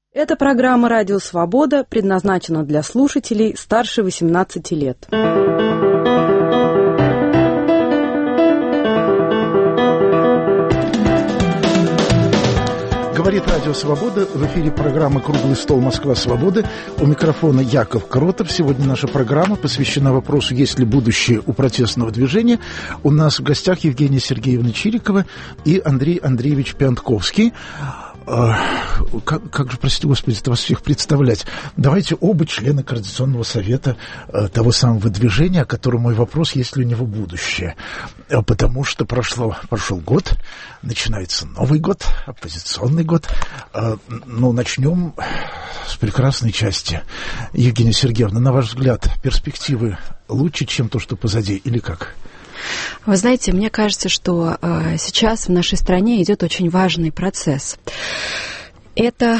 Эта программа «Радио Свобода» предназначена для слушателей старше 18 лет. Говорит Радио Свобода. В эфире программа «Круглый стол. Москва. Свобода». У микрофона Яков Кротов. Сегодня наша программа посвящена вопросу, есть ли будущее у протестного движения. У нас в гостях Евгения Сергеевна Чирикова и Андрей Андреевич Пиантковский. Как же, простите господи, это вас всех представлять. Давайте оба члены Координационного совета того самого движения, о котором мой вопрос, есть ли у него будущее. Потому что прошел год, начинается Новый год, оппозиционный год. Ну, начнем с прекрасной части. Евгения Сергеевна, на ваш взгляд, перспективы лучше, чем то, что позади, или как? Вы знаете, мне кажется, что сейчас в нашей стране идет очень важный процесс. Это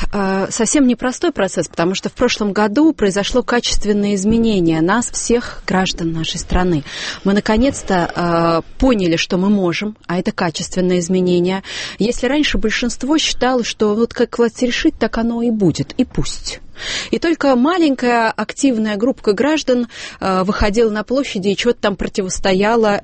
совсем непростой процесс, потому что в прошлом году произошло качественное изменение нас, всех граждан нашей страны. Мы наконец-то поняли, что мы можем, а это качественное изменение. Если раньше большинство считало, что вот как власть решит, так оно и будет, и пусть. И только маленькая активная группа граждан выходила на площади и что-то там противостояла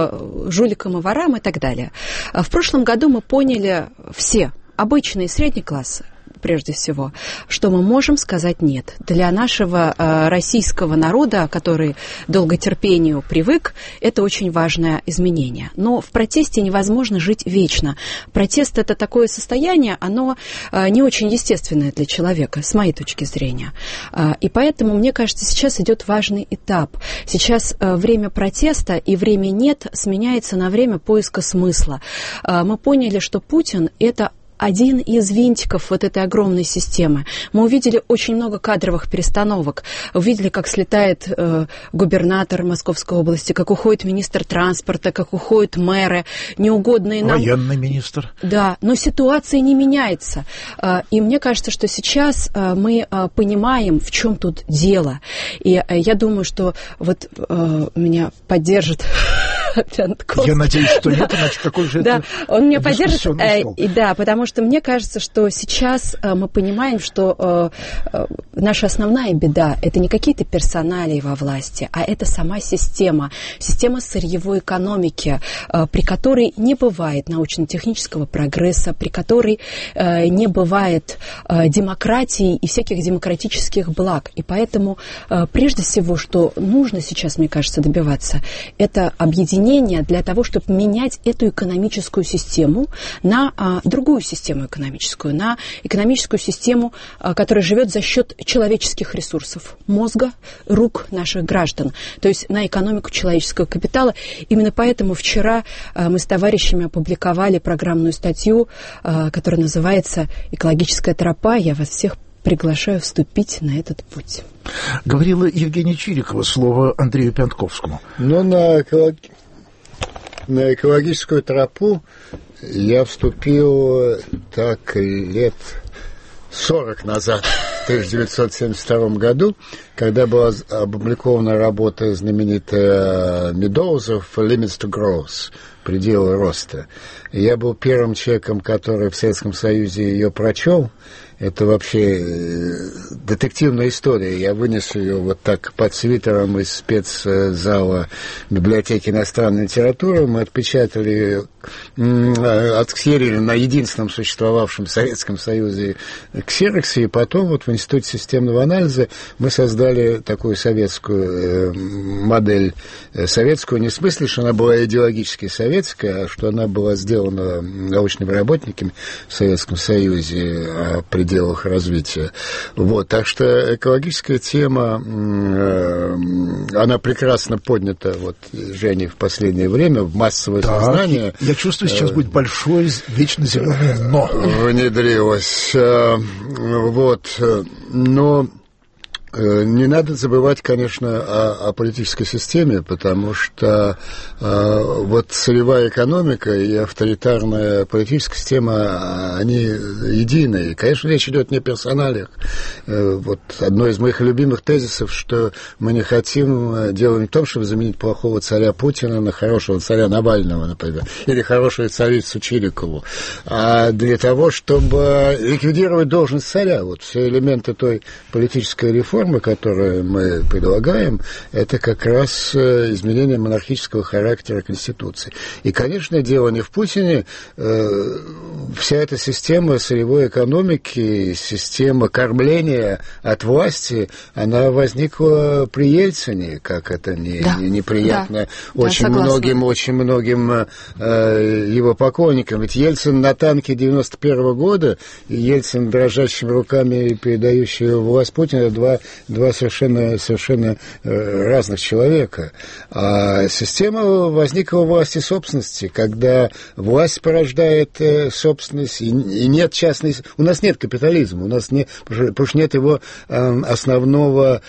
жуликам и ворам и так далее. В прошлом году мы поняли все, обычные средний класс, прежде всего, что мы можем сказать «нет». Для нашего российского народа, который долготерпению привык, это очень важное изменение. Но в протесте невозможно жить вечно. Протест – это такое состояние, оно не очень естественное для человека, с моей точки зрения. И поэтому, мне кажется, сейчас идет важный этап. Сейчас время протеста и время «нет» сменяется на время поиска смысла. Мы поняли, что Путин – это один из винтиков вот этой огромной системы. Мы увидели очень много кадровых перестановок. Увидели, как слетает губернатор Московской области, как уходит министр транспорта, как уходят мэры, неугодные нам... Военный министр. Да, но ситуация не меняется. И мне кажется, что сейчас мы понимаем, в чем тут дело. И я думаю, что вот меня поддержит Пиантковский. Я надеюсь, что нет, иначе какой же это... Да, он меня поддержит. Да, потому что мне кажется, что сейчас мы понимаем, что наша основная беда – это не какие-то персоналии во власти, а это сама система сырьевой экономики, при которой не бывает научно-технического прогресса, при которой не бывает демократии и всяких демократических благ. И поэтому, прежде всего, что нужно сейчас, мне кажется, добиваться, это объединение для того, чтобы менять эту экономическую систему на другую систему экономическую, на экономическую систему, которая живет за счет человеческих ресурсов, мозга, рук наших граждан, то есть на экономику человеческого капитала. Именно поэтому вчера мы с товарищами опубликовали программную статью, которая называется «Экологическая тропа». Я вас всех приглашаю вступить на этот путь. Говорила Евгения Чирикова, слово Андрею Пиантковскому. Но на экологическую тропу я вступил так лет 40 назад, в 1972 году, когда была опубликована работа знаменитая Медоузов «Limits to Growth», «Пределы роста». И я был первым человеком, который в Советском Союзе ее прочел. Это вообще детективная история. Я вынес ее вот так под свитером из спецзала библиотеки иностранной литературы. Мы отпечатали, отксерили на единственном существовавшем в Советском Союзе ксероксе, и потом вот в Институте системного анализа мы создали такую советскую модель, советскую не в смысле, что она была идеологически советская, а что она была сделана научными работниками в Советском Союзе о пределах развития. Вот, так что экологическая тема, она прекрасно поднята вот Женей в последнее время в массовое сознание. Я чувствую, сейчас будет большое вечно зеленое «но». Внедрилось. Вот, но Не надо забывать, конечно, о политической системе, потому что вот сырьевая экономика и авторитарная политическая система, они едины. И, конечно, речь идет не о персоналиях. Вот одно из моих любимых тезисов, что мы не хотим, дело не в том, чтобы заменить плохого царя Путина на хорошего царя Навального, например, или хорошую царицу Чирикову, а для того, чтобы ликвидировать должность царя. Вот все элементы той политической реформы, которые мы предлагаем, это как раз изменение монархического характера Конституции. И, конечно, дело не в Путине. Вся эта система сырьевой экономики, система кормления от власти, она возникла при Ельцине, как это неприятно очень многим его поклонникам. Ведь Ельцин на танке 91 года и Ельцин дрожащими руками передающий власть Путина два совершенно разных человека. А система возникла в власти собственности, когда власть порождает собственность, и нет частной... У нас нет капитализма, у нас нет, потому что нет его основного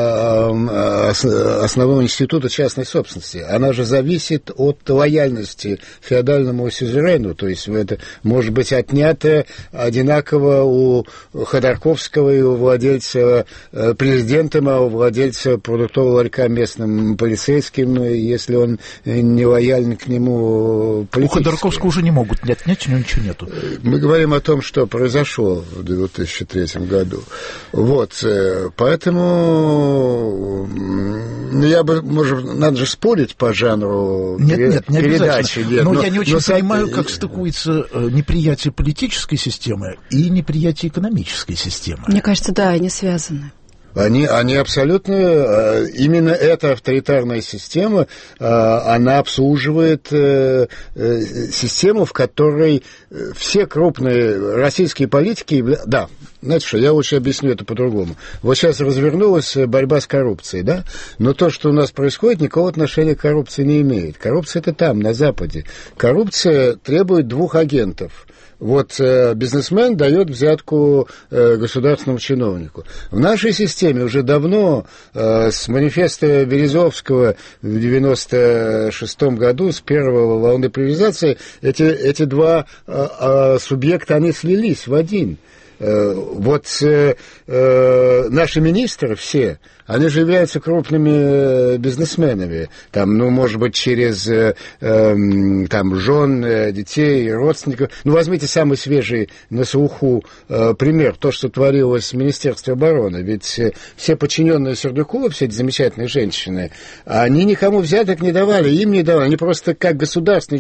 института частной собственности. Она же зависит от лояльности феодальному сюзерену, то есть это может быть отнято одинаково у Ходорковского и у владельца президентом, а у владельца продуктового ларька местным полицейским, если он не лоялен к нему политически. У Ходорковского уже не могут не отнять, у него ничего нету. Мы говорим о том, что произошло в 2003 году. Вот, поэтому надо же спорить по жанру передачи. Но я не очень понимаю, как стыкуется неприятие политической системы и неприятие экономической системы. Мне кажется, да, они связаны. Они абсолютно... Именно эта авторитарная система, она обслуживает систему, в которой все крупные российские политики... Да, знаете что, я лучше объясню это по-другому. Вот сейчас развернулась борьба с коррупцией, да? Но то, что у нас происходит, никакого отношения к коррупции не имеет. Коррупция — это там, на Западе. Коррупция требует двух агентов. Вот бизнесмен дает взятку государственному чиновнику. В нашей системе уже давно, с манифеста Березовского в 1996 году, с первой волны приватизации, эти два субъекта, они слились в один. Вот наши министры все, они же являются крупными бизнесменами, там, ну, может быть, через там, жен, детей, родственников. Ну, возьмите самый свежий на слуху пример, то, что творилось в Министерстве обороны. Ведь все подчиненные Сердюкова, все эти замечательные женщины, они никому взяток не давали, им не давали. Они просто как государственные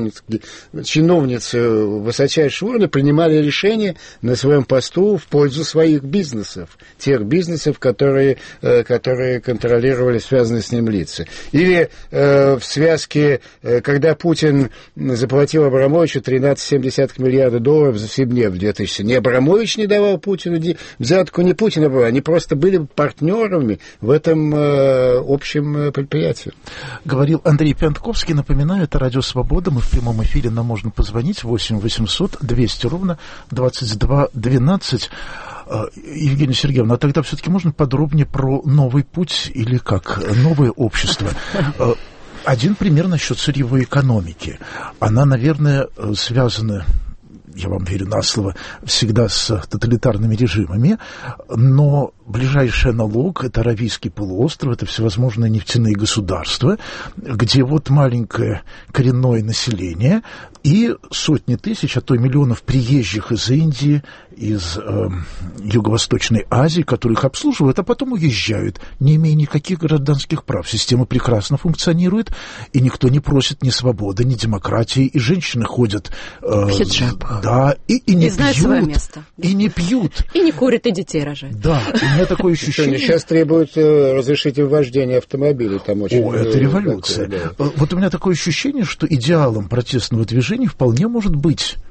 чиновницы высочайшего уровня принимали решения на своем посту в пользу своих бизнесов, тех бизнесов, которые контролировали связанные с ним лица. Или в связке, когда Путин заплатил Абрамовичу $13,7 миллиарда за Сибнефть в 2000. Не Абрамович не давал Путину взятку, не Путин давал, они просто были партнерами в этом общем предприятии. Говорил Андрей Пьянтковский. Напоминаю, это Радио Свобода. Мы в прямом эфире, нам можно позвонить 8 800 200 ровно 22 12. Евгения Сергеевна, а тогда все-таки можно подробнее про новый путь или как новое общество? Один пример насчет сырьевой экономики. Она, наверное, связана, я вам верю на слово, всегда с тоталитарными режимами, но ближайший аналог — это Аравийский полуостров, это всевозможные нефтяные государства, где вот маленькое коренное население и сотни тысяч, а то и миллионов приезжих из Индии, из Юго-Восточной Азии, которые их обслуживают, а потом уезжают, не имея никаких гражданских прав. Система прекрасно функционирует, и никто не просит ни свободы, ни демократии, и женщины ходят... в хиджабах. Да, и не знают свое место. И не пьют. И не курят, и детей рожают. Да, у меня такое ощущение... Сейчас требуют разрешить вождение автомобилей. Там очень... О, это революция. Да. Вот у меня такое ощущение, что идеалом протестного движения вполне может быть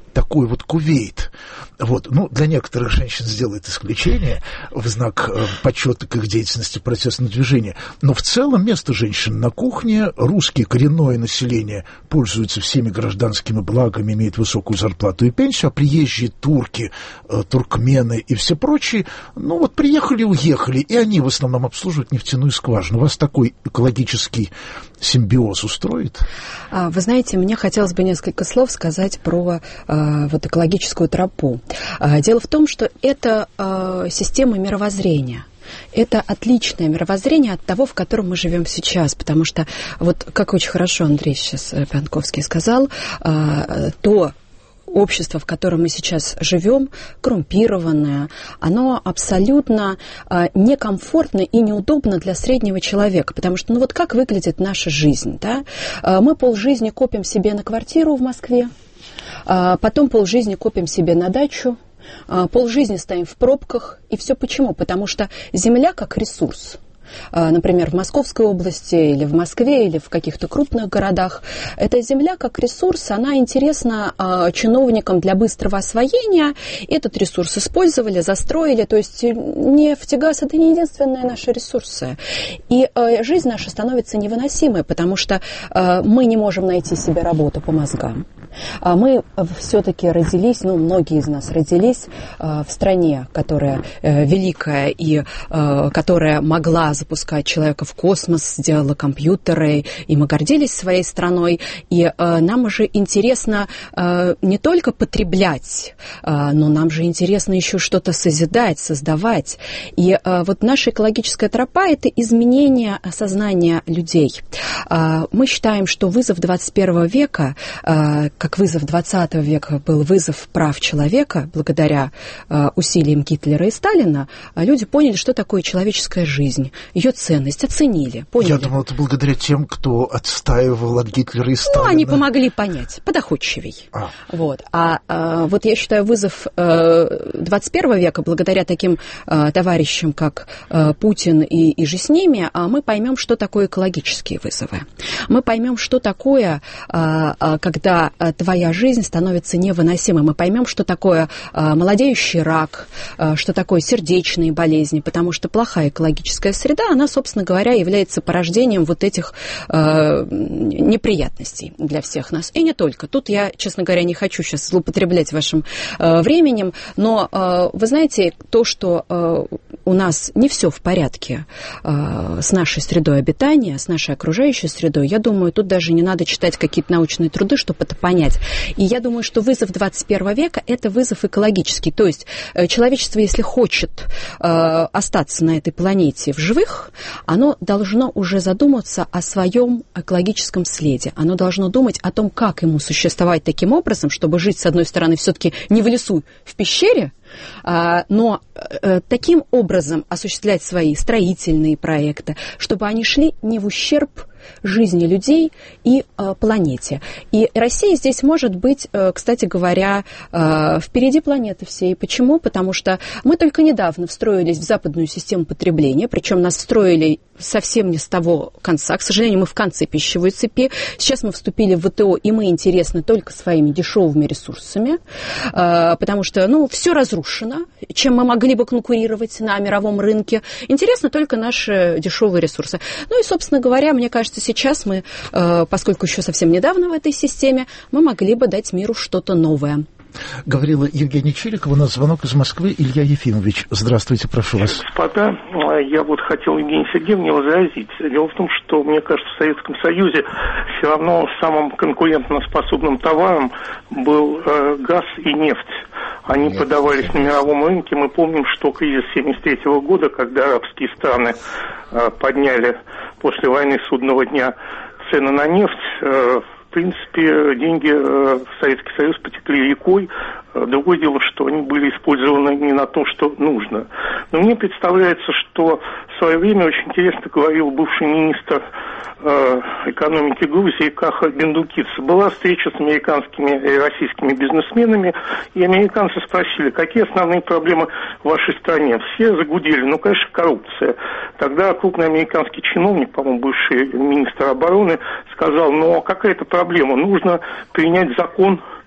такой вот Кувейт. Вот. Ну, для некоторых женщин сделает исключение в знак почета к их деятельности протестного движения. Но в целом место женщин на кухне, русские коренное население пользуются всеми гражданскими благами, имеет высокую зарплату и пенсию, а приезжие турки, туркмены и все прочие, ну вот приехали, уехали, и они в основном обслуживают нефтяную скважину. Вас такой экологический симбиоз устроит? Вы знаете, мне хотелось бы несколько слов сказать про вот экологическую тропу. Дело в том, что это система мировоззрения. Это отличное мировоззрение от того, в котором мы живем сейчас, потому что, вот как очень хорошо Андрей сейчас Пьянковский сказал, то общество, в котором мы сейчас живем, коррумпированное, оно абсолютно некомфортно и неудобно для среднего человека, потому что, ну вот как выглядит наша жизнь, да? Мы полжизни копим себе на квартиру в Москве, потом полжизни копим себе на дачу, полжизни стоим в пробках, и все почему? Потому что земля как ресурс, например, в Московской области или в Москве или в каких-то крупных городах, эта земля как ресурс, она интересна чиновникам для быстрого освоения. Этот ресурс использовали, застроили, то есть нефть и газ – это не единственные наши ресурсы. И жизнь наша становится невыносимой, потому что мы не можем найти себе работу по мозгам. Мы все-таки родились, ну, многие из нас родились в стране, которая великая и которая могла запускать человека в космос, сделала компьютеры, и мы гордились своей страной. И нам уже интересно не только потреблять, но нам же интересно еще что-то созидать, создавать. И вот наша экологическая тропа – это изменение сознания людей. Мы считаем, что вызов 21 века, как вызов 20 века был вызов прав человека, благодаря усилиям Гитлера и Сталина, люди поняли, что такое человеческая жизнь, ее ценность, оценили, поняли. Я думал, это благодаря тем, кто отстаивал от Гитлера и Сталина. Ну, они помогли понять, подоходчивей. Вот. Вот я считаю, вызов 21 века, благодаря таким товарищам, как Путин и же с ними, мы поймем, что такое экологические вызовы. Мы поймем, что такое, когда твоя жизнь становится невыносимой. Мы поймем, что такое молодеющий рак, что такое сердечные болезни, потому что плохая экологическая среда, она, собственно говоря, является порождением вот этих неприятностей для всех нас. И не только. Тут я, честно говоря, не хочу сейчас злоупотреблять вашим временем, но вы знаете, то, что у нас не все в порядке с нашей средой обитания, с нашей окружающей средой, я думаю, тут даже не надо читать какие-то научные труды, чтобы это понять. И я думаю, что вызов 21 века – это вызов экологический. То есть человечество, если хочет остаться на этой планете в живых, оно должно уже задуматься о своем экологическом следе. Оно должно думать о том, как ему существовать таким образом, чтобы жить, с одной стороны, все-таки не в лесу, в пещере, но таким образом осуществлять свои строительные проекты, чтобы они шли не в ущерб жизни людей и планете. И Россия здесь может быть, кстати говоря, впереди планеты всей. Почему? Потому что мы только недавно встроились в западную систему потребления, причем нас встроили совсем не с того конца. К сожалению, мы в конце пищевой цепи. Сейчас мы вступили в ВТО, и мы интересны только своими дешевыми ресурсами, потому что, ну, все разрушено, чем мы могли бы конкурировать на мировом рынке. Интересны только наши дешевые ресурсы. Ну и, собственно говоря, мне кажется, сейчас мы, поскольку еще совсем недавно в этой системе, мы могли бы дать миру что-то новое. Говорила Евгения Чирикова, у нас звонок из Москвы. Илья Ефимович, здравствуйте, прошу вас. Господа, я вот хотел Евгению Сергеевне возразить. Дело в том, что, мне кажется, в Советском Союзе все равно самым конкурентоспособным товаром был газ и нефть. Они продавались на мировом рынке. Мы помним, что кризис 1973 года, когда арабские страны подняли после войны судного дня цены на нефть, в принципе, деньги в Советский Союз потекли рекой. Другое дело, что они были использованы не на то, что нужно. Но мне представляется, что в свое время очень интересно говорил бывший министр экономики Грузии Каха Бендукидзе. Была встреча с американскими и российскими бизнесменами, и американцы спросили, какие основные проблемы в вашей стране. Все загудели, ну, конечно, коррупция. Тогда крупный американский чиновник, по-моему, бывший министр обороны, сказал, ну, а какая это проблема? Нужно принять закон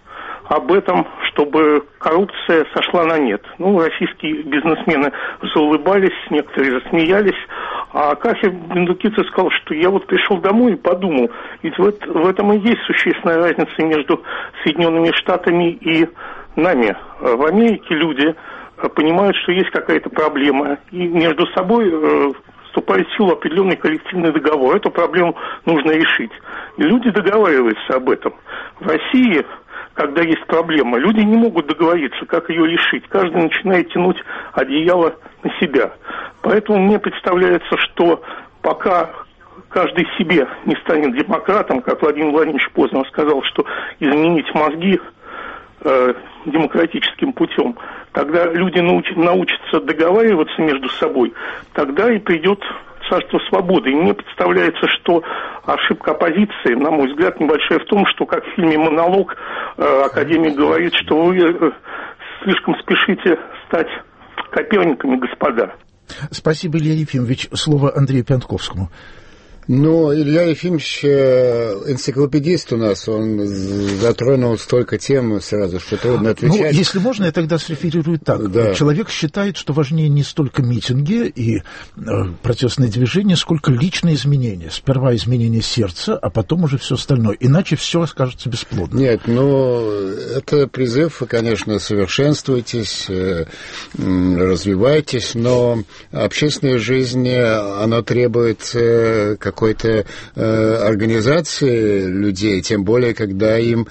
об этом, чтобы коррупция сошла на нет. Ну, российские бизнесмены заулыбались, некоторые засмеялись, а Кафи Бендукидзе сказал, что я вот пришел домой и подумал, ведь в этом и есть существенная разница между Соединенными Штатами и нами. В Америке люди понимают, что есть какая-то проблема, и между собой вступает в силу определенный коллективный договор. Эту проблему нужно решить. И люди договариваются об этом. В России, когда есть проблема, люди не могут договориться, как ее решить. Каждый начинает тянуть одеяло на себя. Поэтому мне представляется, что пока каждый себе не станет демократом, как Владимир Владимирович Познер сказал, что изменить мозги демократическим путем, тогда люди научатся договариваться между собой, тогда и придет царство свободы. И мне представляется, что ошибка оппозиции, на мой взгляд, небольшая в том, что, как в фильме «Монолог», академик говорит, что вы слишком спешите стать Коперниками, господа. Спасибо, Илья Ефимович. Слово Андрею Пьянковскому. Ну, Илья Ефимович энциклопедист у нас, он затронул столько тем сразу, что трудно отвечать. Ну, если можно, я тогда среферирую так. Да. Человек считает, что важнее не столько митинги и протестные движения, сколько личные изменения. Сперва изменение сердца, а потом уже все остальное. Иначе все окажется бесплодным. Нет, ну, это призыв, конечно, совершенствуйтесь, развивайтесь, но общественная жизнь, она требует какой-то организации людей, тем более, когда им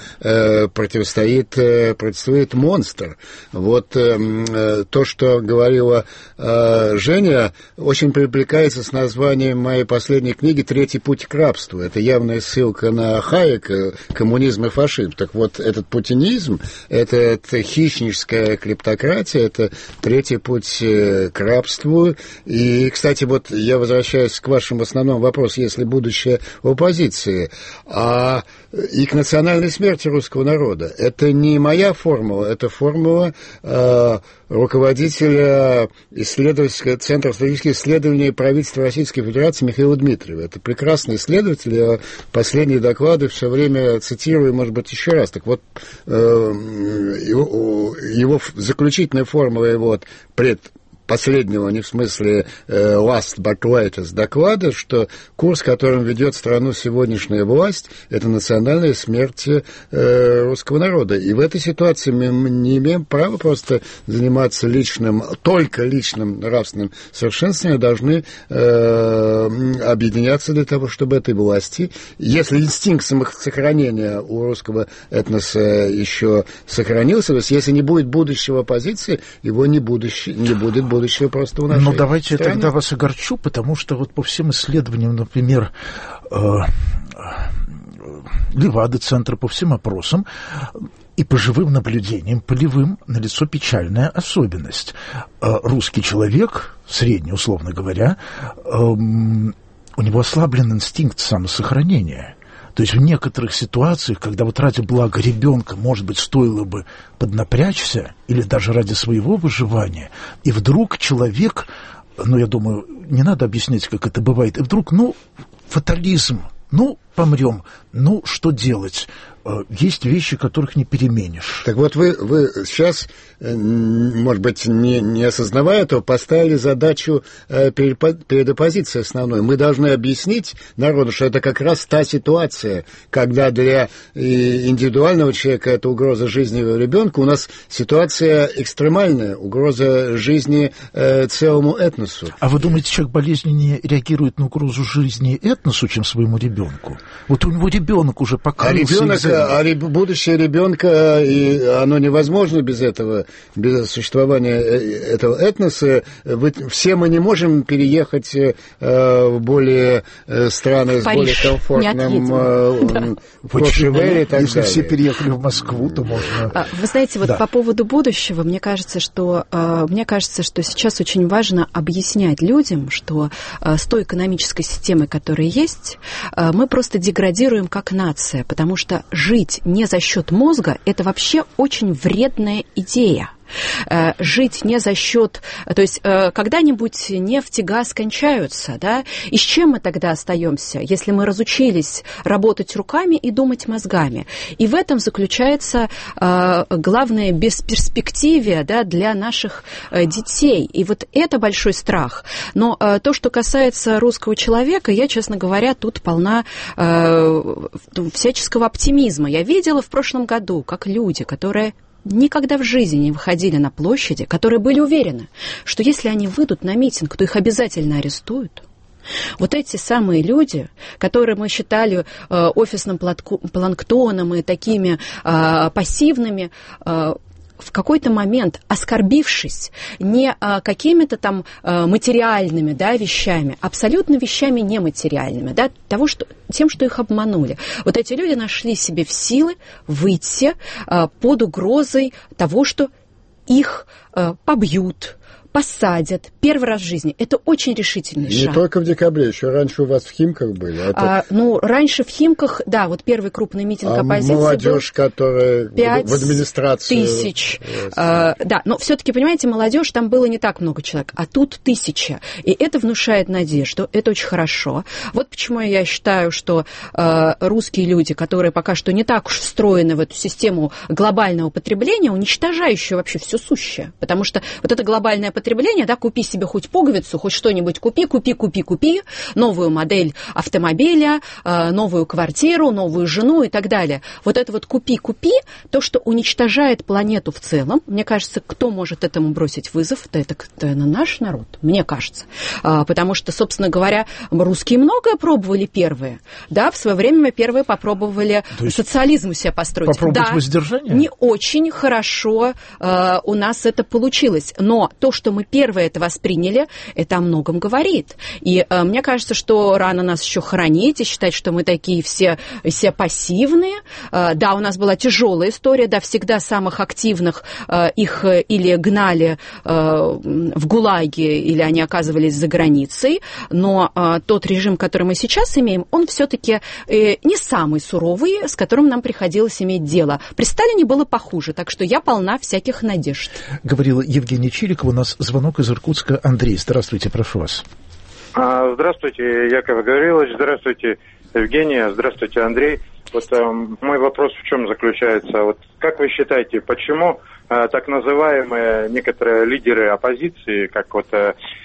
противостоит монстр. Вот то, что говорила Женя, очень перекликается с названием моей последней книги «Третий путь к рабству». Это явная ссылка на Хайека, коммунизм и фашизм. Так вот, этот путинизм, это хищническая клептократия, это третий путь к рабству. И, кстати, вот я возвращаюсь к вашему основному вопросу, если будущее в оппозиции, и к национальной смерти русского народа. Это не моя формула, это формула руководителя исследовательского центра стратегических исследований правительства Российской Федерации Михаила Дмитриева. Это прекрасный исследователь, я последние доклады все время цитирую, может быть, еще раз. Так вот, его заключительная формула его последнего, не в смысле last but latest доклада, что курс, которым ведет страну сегодняшняя власть, это национальная смерть русского народа. И в этой ситуации мы не имеем права просто заниматься только личным нравственным совершенствованием, должны объединяться для того, чтобы этой власти, если инстинкт самосохранения у русского этноса еще сохранился, то есть если не будет будущего оппозиции, его не будет будущего просто у нашей Но давайте стране. Я тогда вас огорчу, потому что вот по всем исследованиям, например, Левада-центра, по всем опросам и по живым наблюдениям, полевым, налицо печальная особенность. Русский человек, средний, условно говоря, у него ослаблен инстинкт самосохранения. То есть в некоторых ситуациях, когда вот ради блага ребенка, может быть, стоило бы поднапрячься, или даже ради своего выживания, и вдруг человек, я думаю, не надо объяснять, как это бывает, и вдруг, фатализм, помрем, что делать? Есть вещи, которых не переменишь. Так вот, вы сейчас, может быть, не осознавая этого, поставили задачу перед оппозицией основной. Мы должны объяснить народу, что это как раз та ситуация, когда для индивидуального человека это угроза жизни ребенка, у нас ситуация экстремальная, угроза жизни целому этносу. А вы думаете, человек болезненнее реагирует на угрозу жизни этносу, чем своему ребенку? Вот у него ребенок уже покрылся. Будущее ребенка, и оно невозможно без существования этого этноса. Все мы не можем переехать в более страны с более комфортным Кошевеле и так Если далее. все переехали в Москву, то можно... Вы знаете, по поводу будущего, мне кажется, что сейчас очень важно объяснять людям, что с той экономической системой, которая есть, мы просто деградируем как нация, потому что жить не за счет мозга – это вообще очень вредная идея. жить не за счет... То есть когда-нибудь нефть и газ кончаются, да? И с чем мы тогда остаемся, если мы разучились работать руками и думать мозгами? И в этом заключается главное бесперспективие, да, для наших детей. И вот это большой страх. Но то, что касается русского человека, я, честно говоря, тут полна всяческого оптимизма. Я видела в прошлом году, как люди, которые никогда в жизни не выходили на площади, которые были уверены, что если они выйдут на митинг, то их обязательно арестуют. Вот эти самые люди, которые мы считали офисным планктоном и такими пассивными, в какой-то момент, оскорбившись не какими-то там материальными, да, вещами, абсолютно вещами нематериальными, да, тем, что их обманули. Вот эти люди нашли себе в силы выйти под угрозой того, что их побьют, посадят первый раз в жизни. Это очень решительный шаг. Не только в декабре, еще раньше у вас в Химках были. Раньше в Химках, да, вот первый крупный митинг оппозиции молодежь, был которая в администрации... 5000. Да, но все-таки, понимаете, молодежь, там было не так много человек, а тут 1000. И это внушает надежду, это очень хорошо. Вот почему я считаю, что русские люди, которые пока что не так уж встроены в эту систему глобального потребления, уничтожающую вообще все сущее. Потому что вот это глобальное потребление, да, купи себе хоть пуговицу, хоть что-нибудь купи, новую модель автомобиля, новую квартиру, новую жену и так далее. Вот это вот купи, то, что уничтожает планету в целом, мне кажется, кто может этому бросить вызов, это наш народ, мне кажется. Потому что, собственно говоря, русские многое пробовали первые. Да, в свое время мы первые попробовали социализм у себя построить. Попробовать воздержание? Не очень хорошо у нас это получилось. Но то, что мы первые это восприняли, это о многом говорит. И мне кажется, что рано нас еще хоронить и считать, что мы такие все пассивные. Да, у нас была тяжелая история, да, всегда самых активных их или гнали в ГУЛАГе, или они оказывались за границей. Но тот режим, который мы сейчас имеем, он все-таки не самый суровый, с которым нам приходилось иметь дело. При Сталине было похуже, так что я полна всяких надежд. Говорила Евгения Чирикова. У нас звонок из Иркутска. Андрей, здравствуйте, прошу вас. Здравствуйте, Яков Гаврилович, здравствуйте, Евгения, здравствуйте, Андрей. Вот мой вопрос в чем заключается? Вот как вы считаете, почему так называемые некоторые лидеры оппозиции, как вот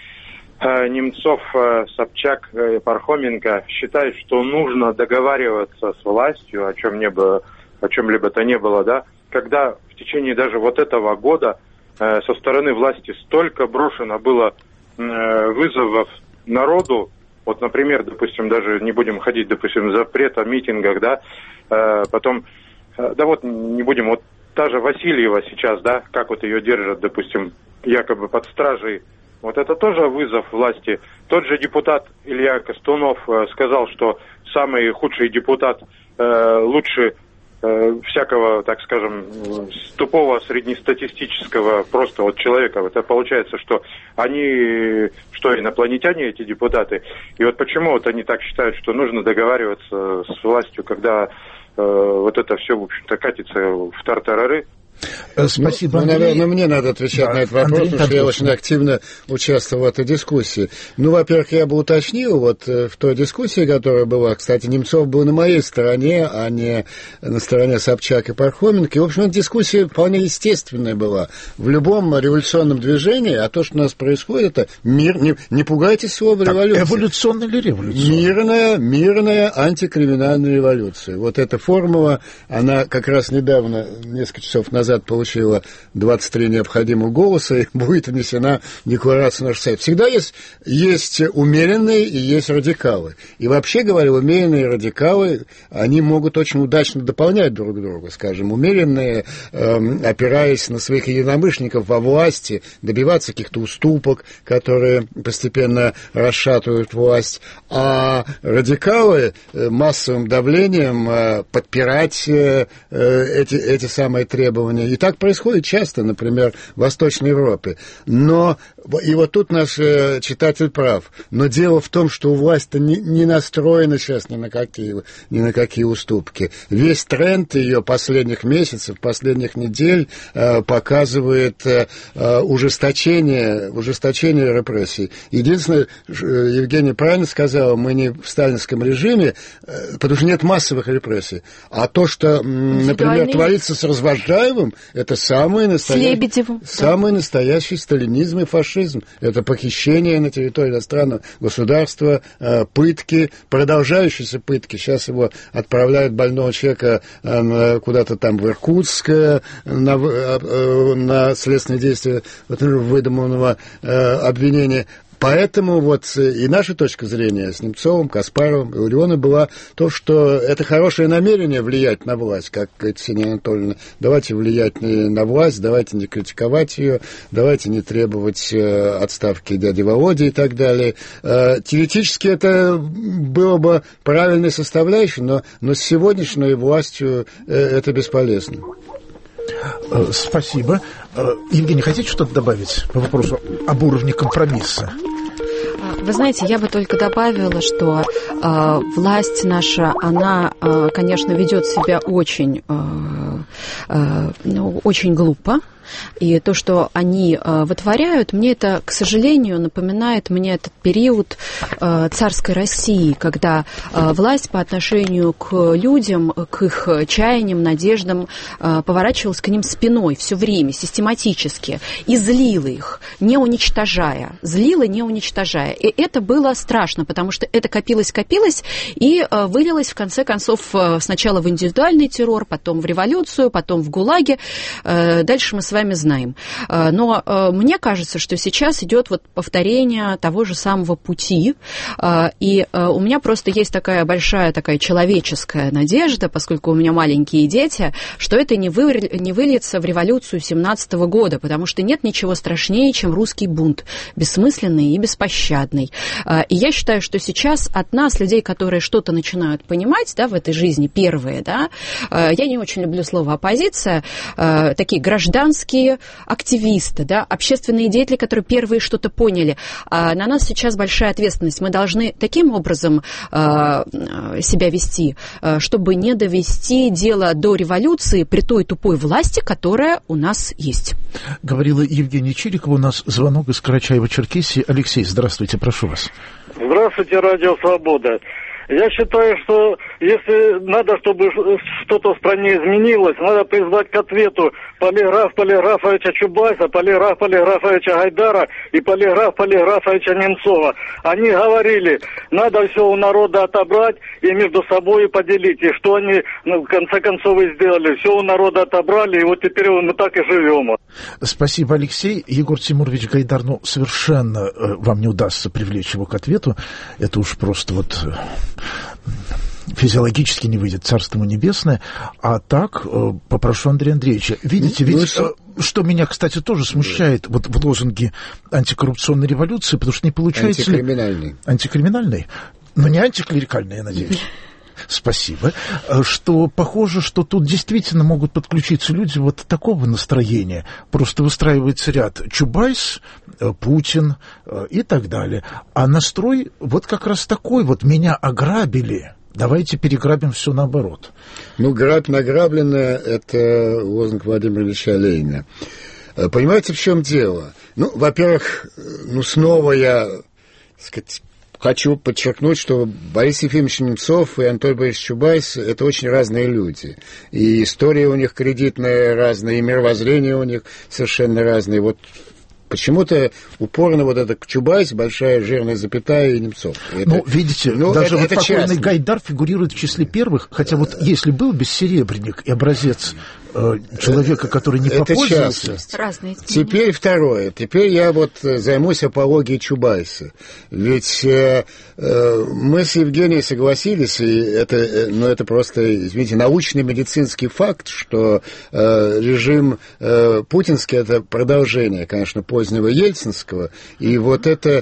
Немцов, Собчак, Пархоменко, считают, что нужно договариваться с властью, о чем-либо то не было, да, когда в течение даже вот этого года со стороны власти столько брошено было вызовов народу, вот, например, допустим, даже не будем ходить, допустим, запрет о митингах, да, потом, да вот, не будем, вот та же Васильева сейчас, да, как вот ее держат, допустим, якобы под стражей, вот это тоже вызов власти. Тот же депутат Илья Костунов сказал, что самый худший депутат лучше всякого, так скажем, тупого среднестатистического просто вот человека. Это получается, что они, что инопланетяне, эти депутаты. И вот почему вот они так считают, что нужно договариваться с властью, когда вот это все, в общем-то, катится в тартарары. Спасибо, Андрей. Наверное, мне надо отвечать на этот вопрос, Андрей, потому что я очень активно участвовал в этой дискуссии. Во-первых, я бы уточнил, вот в той дискуссии, которая была, кстати, Немцов был на моей стороне, а не на стороне Собчак и Пархоменко. И, в общем, эта дискуссия вполне естественная была. В любом революционном движении, а то, что у нас происходит, это мир, не пугайтесь слова революция. Эволюционная или революция? Мирная антикриминальная революция. Вот эта формула, она как раз недавно, несколько часов назад, получила 23 необходимых голоса и будет внесена в декларацию нашего Совета. Всегда есть умеренные и есть радикалы. И вообще говоря, умеренные и радикалы, они могут очень удачно дополнять друг друга. Скажем, умеренные, опираясь на своих единомышленников во власти, добиваться каких-то уступок, которые постепенно расшатывают власть, а радикалы массовым давлением подпирать эти самые требования. И так происходит часто, например, в Восточной Европе. Но И вот тут наш читатель прав. Но дело в том, что власть-то не настроена сейчас ни на какие уступки. Весь тренд ее последних месяцев, последних недель показывает ужесточение репрессий. Единственное, Евгений правильно сказал, мы не в сталинском режиме, потому что нет массовых репрессий. А то, что, например, творится с Развождаевым, это самый настоящий сталинизм и фашизм. Это похищение на территории иностранного государства, пытки, продолжающиеся пытки. Сейчас его отправляют, больного человека, куда-то там в Иркутск на следственные действия выдуманного обвинения. Поэтому вот и наша точка зрения с Немцовым, Каспаровым и Ларионовым была то, что это хорошее намерение влиять на власть, как говорит Ксения Анатольевна. Давайте влиять на власть, давайте не критиковать ее, давайте не требовать отставки дяди Володи и так далее. Теоретически это было бы правильной составляющей, но с сегодняшней властью это бесполезно. Спасибо. Евгений, хотите что-то добавить по вопросу об уровне компромисса? Вы знаете, я бы только добавила, что власть наша, она, конечно, ведет себя очень глупо. И то, что они вытворяют, мне это, к сожалению, напоминает мне этот период царской России, когда власть по отношению к людям, к их чаяниям, надеждам поворачивалась к ним спиной все время, систематически, и злила их, не уничтожая. И это было страшно, потому что это копилось и вылилось, в конце концов, сначала в индивидуальный террор, потом в революцию, потом в ГУЛАГе. Дальше мы с вами знаем. Но мне кажется, что сейчас идет вот повторение того же самого пути, и у меня просто есть такая большая такая человеческая надежда, поскольку у меня маленькие дети, что это не выльется в революцию 17 года, потому что нет ничего страшнее, чем русский бунт, бессмысленный и беспощадный. И я считаю, что сейчас от нас, людей, которые что-то начинают понимать, да, в этой жизни, первые, да, я не очень люблю слово оппозиция, такие гражданские активисты, да, общественные деятели, которые первые что-то поняли. На нас сейчас большая ответственность. Мы должны таким образом себя вести, чтобы не довести дело до революции при той тупой власти, которая у нас есть. Говорила Евгения Чирикова. У нас звонок из Карачаева-Черкесии. Алексей, здравствуйте, прошу вас. Здравствуйте, Радио Свобода. Я считаю, что если надо, чтобы что-то в стране изменилось, надо призвать к ответу Полиграфа Полиграфовича Чубайса, Полиграфа Полиграфовича Гайдара и Полиграфа Полиграфовича Немцова. Они говорили, надо все у народа отобрать и между собой поделить. И что они, в конце концов, и сделали. Все у народа отобрали, и вот теперь мы так и живем. Спасибо, Алексей. Егор Тимурович Гайдар, совершенно вам не удастся привлечь его к ответу. Это уж просто вот физиологически не выйдет, царство ему небесное. А так, попрошу Андрея Андреевича. Видите, что меня, кстати, тоже смущает вот в лозунге антикоррупционной революции, потому что не получается... Антикриминальной? Но не антиклерикальной, я надеюсь. Спасибо. Что похоже, что тут действительно могут подключиться люди вот такого настроения. Просто выстраивается ряд Чубайс, Путин и так далее. А настрой вот как раз такой вот: меня ограбили, давайте переграбим все наоборот. Грабь награбленное — это лозунг Владимира Ильича Ленина. Понимаете, в чем дело? Во-первых, снова я, так сказать, хочу подчеркнуть, что Борис Ефимович Немцов и Анатолий Борисович Чубайс — это очень разные люди. И история у них кредитная разная, и мировоззрение у них совершенно разные. Вот почему-то упорно вот это Чубайс, большая жирная запятая, и Немцов. Видите, даже вот покойный Гайдар фигурирует в числе первых, хотя вот если был бессеребренник и образец человека, который не попользовался... Теперь второе. Теперь я вот займусь апологией Чубайса. Ведь мы с Евгением согласились, и это просто, извините, научный медицинский факт, что режим путинский — это продолжение, конечно, позднего ельцинского, и вот эта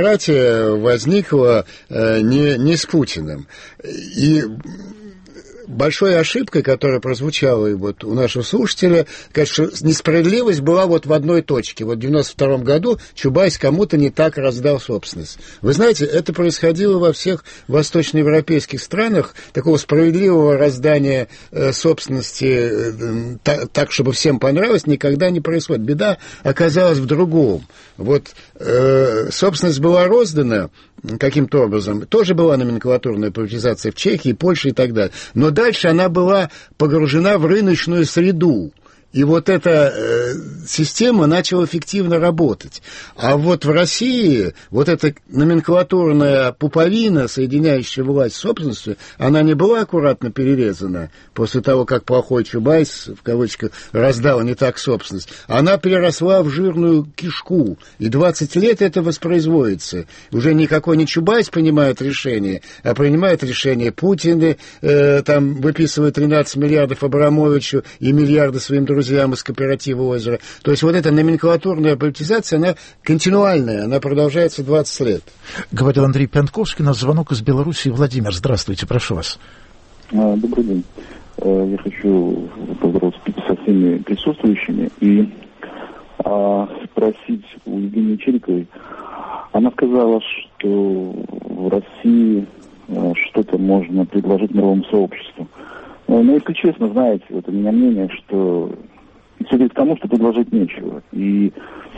клептократия возникла не с Путиным. И большой ошибкой, которая прозвучала и вот у нашего слушателя, конечно, несправедливость была вот в одной точке. Вот в 92 году Чубайс кому-то не так раздал собственность. Вы знаете, это происходило во всех восточноевропейских странах. Такого справедливого раздания собственности так, чтобы всем понравилось, никогда не происходит. Беда оказалась в другом. Вот собственность была роздана каким-то образом. Тоже была номенклатурная приватизация в Чехии, Польше и так далее. Но дальше она была погружена в рыночную среду. И вот эта система начала эффективно работать. А вот в России вот эта номенклатурная пуповина, соединяющая власть с собственностью, она не была аккуратно перерезана после того, как плохой Чубайс, в кавычках, раздал не так собственность. Она переросла в жирную кишку. И 20 лет это воспроизводится. Уже никакой не Чубайс принимает решение, а принимает решение Путин, там выписывает 13 миллиардов Абрамовичу и миллиарды своим друзьям из кооператива «Озеро». То есть вот эта номенклатурная политизация, она континуальная, она продолжается 20 лет. Говорил Андрей Пянтковский, на звонок из Беларуси. Владимир, здравствуйте, прошу вас. Добрый день. Я хочу поздороваться со всеми присутствующими и спросить у Евгении Чириковой. Она сказала, что в России что-то можно предложить мировому сообществу. Но, если честно, знаете, вот у меня мнение, что все идет к тому, что предложить нечего. И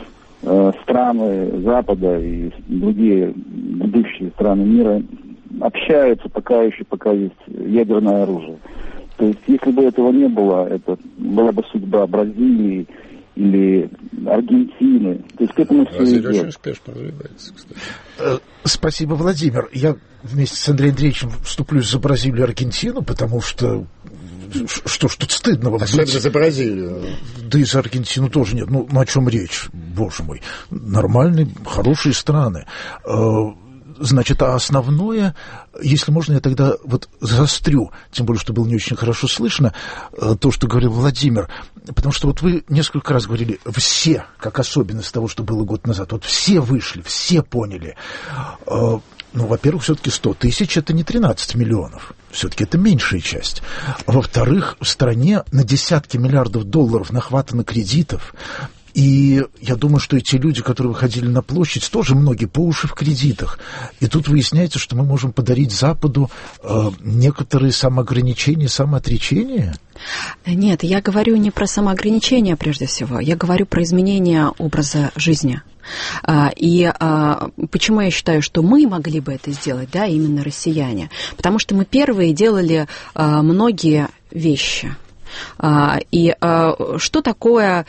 страны Запада и другие ведущие страны мира общаются пока есть ядерное оружие. То есть, если бы этого не было, это была бы судьба Бразилии или Аргентины. То есть к этому все идет. Очень успешно развивается, кстати. Спасибо, Владимир. Я вместе с Андреем Андреевичем вступлюсь за Бразилию и Аргентину, потому что что ж тут стыдного? Особенно за Бразилию. Да и за Аргентину тоже нет. Ну, о чем речь, боже мой. Нормальные, хорошие страны. Значит, а основное, если можно, я тогда вот заострю, тем более, что было не очень хорошо слышно, то, что говорил Владимир, потому что вот вы несколько раз говорили, все, как особенность того, что было год назад, вот все вышли, все поняли. Ну, во-первых, все-таки 100 тысяч – это не 13 миллионов. Все-таки это меньшая часть. Во-вторых, в стране на десятки миллиардов долларов нахватано кредитов. И я думаю, что эти люди, которые выходили на площадь, тоже многие по уши в кредитах. И тут выясняется, что мы можем подарить Западу некоторые самоограничения, самоотречения. Нет, я говорю не про самоограничения прежде всего. Я говорю про изменение образа жизни. И почему я считаю, что мы могли бы это сделать, да, именно россияне? Потому что мы первые делали многие вещи. И что такое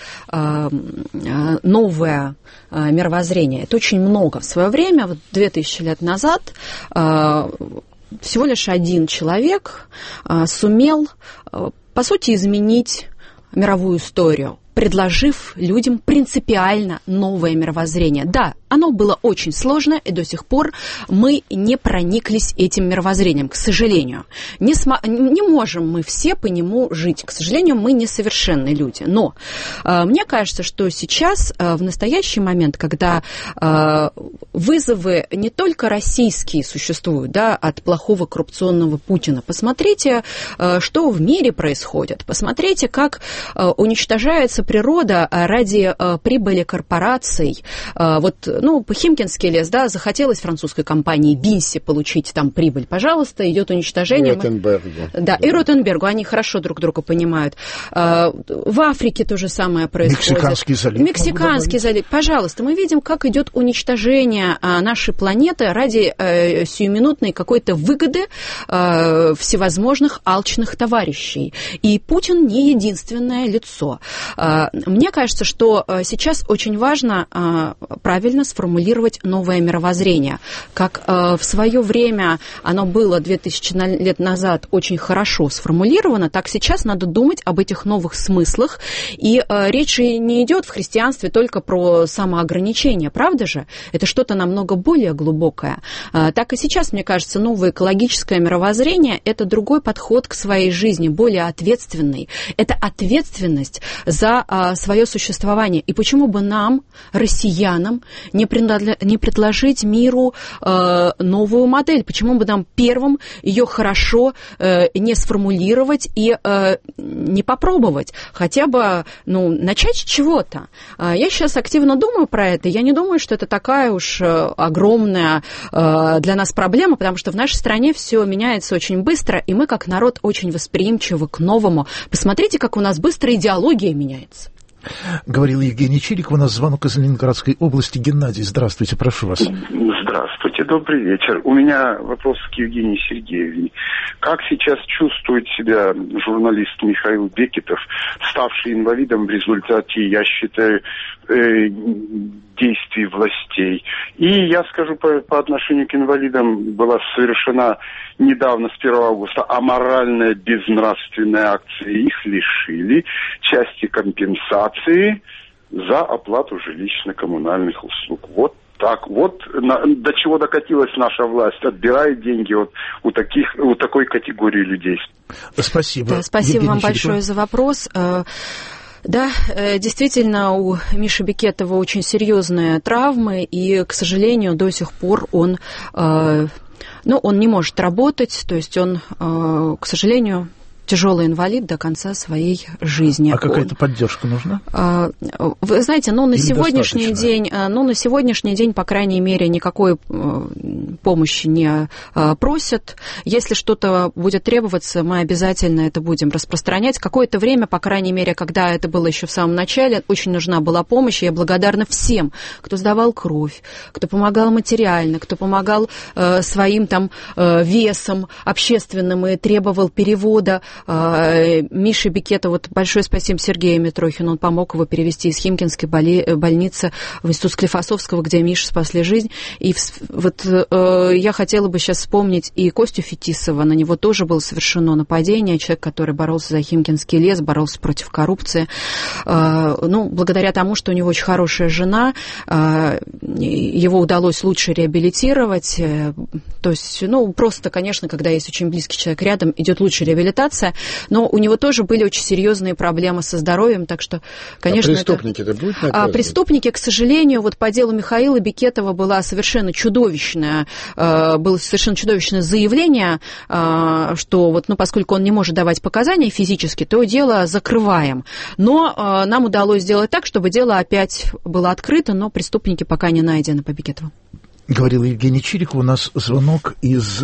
новое мировоззрение? Это очень много. В свое время, вот 2000 лет назад, всего лишь один человек сумел, по сути, изменить мировую историю, предложив людям принципиально новое мировоззрение. Да, оно было очень сложно, и до сих пор мы не прониклись этим мировоззрением, к сожалению. Не можем мы все по нему жить. К сожалению, мы несовершенные люди. Но мне кажется, что сейчас, в настоящий момент, когда вызовы не только российские существуют, да, от плохого коррупционного Путина, посмотрите, что в мире происходит. Посмотрите, как уничтожается природа ради прибыли корпораций. Вот, Химкинский лес, да, захотелось французской компании Бинси получить там прибыль. Пожалуйста, идет уничтожение. Ротенбергу. Да, и Ротенбергу, они хорошо друг друга понимают. В Африке то же самое происходит. Мексиканский залив. Пожалуйста, мы видим, как идет уничтожение нашей планеты ради сиюминутной какой-то выгоды всевозможных алчных товарищей. И Путин не единственное лицо. Мне кажется, что сейчас очень важно правильно сформулировать новое мировоззрение. Как в свое время оно было 2000 лет назад очень хорошо сформулировано, так сейчас надо думать об этих новых смыслах. И речь не идет в христианстве только про самоограничение, правда же? Это что-то намного более глубокое. Так и сейчас, мне кажется, новое экологическое мировоззрение – это другой подход к своей жизни, более ответственный. Это ответственность за свое существование. И почему бы нам, россиянам, не предложить миру новую модель? Почему бы нам первым ее хорошо не сформулировать и не попробовать? Хотя бы начать с чего-то. Я сейчас активно думаю про это. Я не думаю, что это такая уж огромная для нас проблема, потому что в нашей стране все меняется очень быстро, и мы как народ очень восприимчивы к новому. Посмотрите, как у нас быстро идеология меняется. Говорил Евгений Чириков. У нас звонок из Ленинградской области. Геннадий, здравствуйте, прошу вас. Здравствуйте, добрый вечер. У меня вопрос к Евгении Сергеевне. Как сейчас чувствует себя журналист Михаил Бекетов, ставший инвалидом в результате, я считаю, действий властей? И я скажу, по отношению к инвалидам была совершена недавно, с 1 августа, аморальная безнравственная акция. Их лишили части компенсации за оплату жилищно-коммунальных услуг. Вот так вот до чего докатилась наша власть, отбирает деньги у такой категории людей. Спасибо. Да, спасибо Евгений вам большое за вопрос. Да, действительно, у Миши Бекетова очень серьезные травмы, и, к сожалению, до сих пор он не может работать, то есть он, к сожалению, тяжелый инвалид до конца своей жизни. А какая-то поддержка нужна? Вы знаете, на сегодняшний день, по крайней мере, никакой помощи не просят. Если что-то будет требоваться, мы обязательно это будем распространять. Какое-то время, по крайней мере, когда это было еще в самом начале, очень нужна была помощь. Я благодарна всем, кто сдавал кровь, кто помогал материально, кто помогал своим весом общественным и требовал перевода. Мише Бекетову большое спасибо Сергею Митрохину. Он помог его перевести из Химкинской больницы в институт Склифосовского, где Мише спасли жизнь. И я хотела бы сейчас вспомнить и Костю Фетисова. На него тоже было совершено нападение. Человек, который боролся за Химкинский лес, боролся против коррупции. Благодаря тому, что у него очень хорошая жена, его удалось лучше реабилитировать. То есть, просто, конечно, когда есть очень близкий человек рядом, идет лучшая реабилитация. Но у него тоже были очень серьезные проблемы со здоровьем, так что, конечно... преступники-то будут наказаны? Преступники, к сожалению, по делу Михаила Бекетова было совершенно чудовищное заявление, что поскольку он не может давать показания физически, то дело закрываем. Но нам удалось сделать так, чтобы дело опять было открыто, но преступники пока не найдены по Бекетову. Говорил Евгений Чириков. У нас звонок из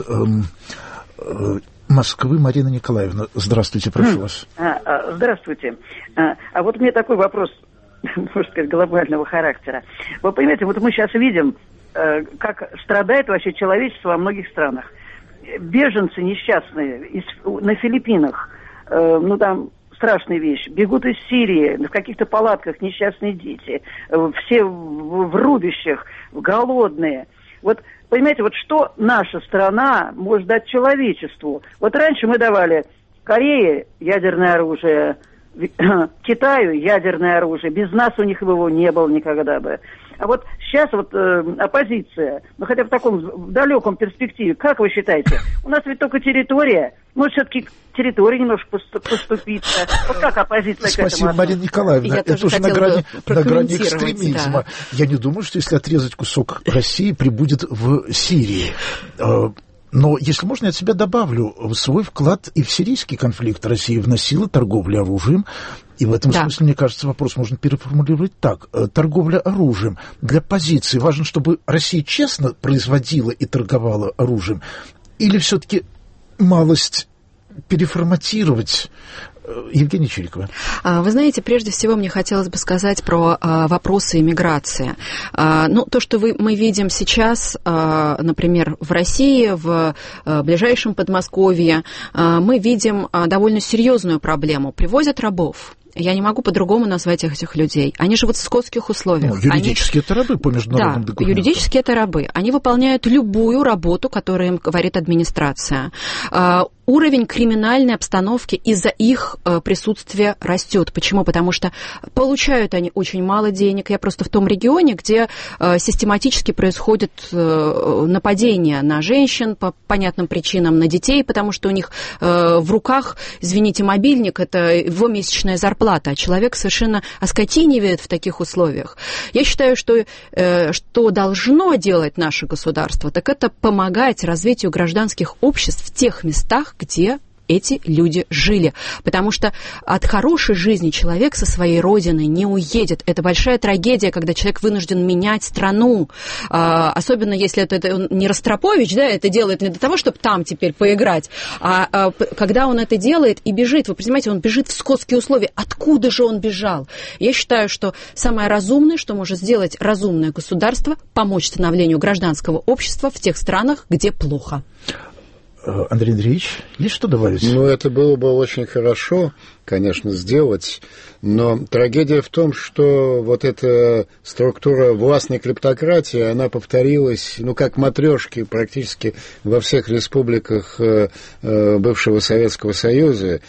Москвы. Марина Николаевна, здравствуйте, прошу вас. Здравствуйте. А вот у меня такой вопрос, можно сказать, глобального характера. Вы понимаете, мы сейчас видим, как страдает вообще человечество во многих странах. Беженцы несчастные на Филиппинах, страшная вещь, бегут из Сирии, в каких-то палатках несчастные дети, все в рубищах, голодные. Понимаете, что наша страна может дать человечеству? Раньше мы давали Корее ядерное оружие, Китаю ядерное оружие. Без нас у них его не было никогда бы. А сейчас оппозиция, хотя в таком далеком перспективе, как вы считаете, у нас ведь только территория, может все-таки территория немножко поступиться. Как оппозиция к этому относится? Спасибо, Марина Николаевна. Это уже на грани экстремизма. Да. Я не думаю, что если отрезать кусок России, прибудет в Сирии. Но, если можно, я от себя добавлю, свой вклад и в сирийский конфликт Россия вносила торговлю оружием. И в этом смысле, мне кажется, вопрос можно переформулировать так. Торговля оружием для позиции. Важно, чтобы Россия честно производила и торговала оружием. Или все-таки малость переформатировать? Евгения Чирикова. Вы знаете, прежде всего мне хотелось бы сказать про вопросы иммиграции. То, что мы видим сейчас, например, в России, в ближайшем Подмосковье, мы видим довольно серьезную проблему. Привозят рабов. Я не могу по-другому назвать этих людей. Они живут в скотских условиях. Юридически это рабы по международным документам. Юридически это рабы. Они выполняют любую работу, которую им говорит администрация. уровень криминальной обстановки из-за их присутствия растет. Почему? Потому что получают они очень мало денег. Я просто в том регионе, где систематически происходят нападения на женщин по понятным причинам, на детей, потому что у них в руках, извините, мобильник, это его месячная зарплата, а человек совершенно оскотинивает в таких условиях. Я считаю, что должно делать наше государство, так это помогать развитию гражданских обществ в тех местах, где эти люди жили. Потому что от хорошей жизни человек со своей родины не уедет. Это большая трагедия, когда человек вынужден менять страну. Особенно если это не Ростропович, да, это делает не для того, чтобы там теперь поиграть, а когда он это делает и бежит. Вы понимаете, он бежит в скотские условия. Откуда же он бежал? Я считаю, что самое разумное, что может сделать разумное государство, помочь становлению гражданского общества в тех странах, где плохо. Андрей Андреевич, есть что добавить? Ну, это было бы очень хорошо, конечно, сделать, но трагедия в том, что вот эта структура властной клептократии, она повторилась, ну, как матрешки практически во всех республиках бывшего Советского Союза,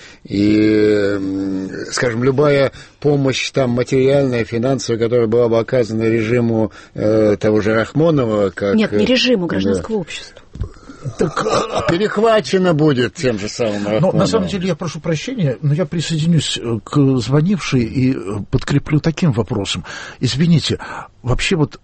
и, скажем, любая помощь там материальная, финансовая, которая была бы оказана режиму того же Рахмонова, как... Нет, не режиму, гражданского общества. Так перехвачено будет тем же самым Рахмоновым. Но на самом деле я прошу прощения, но я присоединюсь к звонившей и подкреплю таким вопросом. Извините, вообще вот